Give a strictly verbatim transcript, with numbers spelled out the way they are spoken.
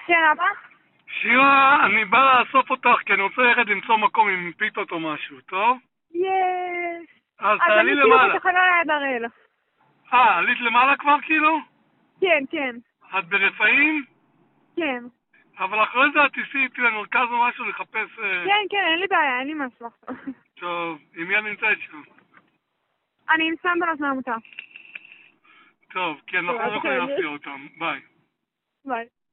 כן, אבא? שירה, אני בא לאסוף אותך כי אני רוצה ללכת למצוא מקום עם פיתות או משהו, טוב? יש. אז אז תעלי אני כאילו למעלה. בתחנה ליד הראל. אה, עלית למעלה כבר כאילו? כן, כן. את ברפאים? כן. אבל אחרי זה את תיסעי איתי למרכז או משהו לחפש... אה, כן, כן, אין לי בעיה, אין לי משהו עכשיו. טוב, עם מי אני נמצאת שם? אני עם סנדרס מהעמותה. טוב, כי אנחנו טוב, לא יכולים בסדר. להפתיע אותם. ביי. ביי.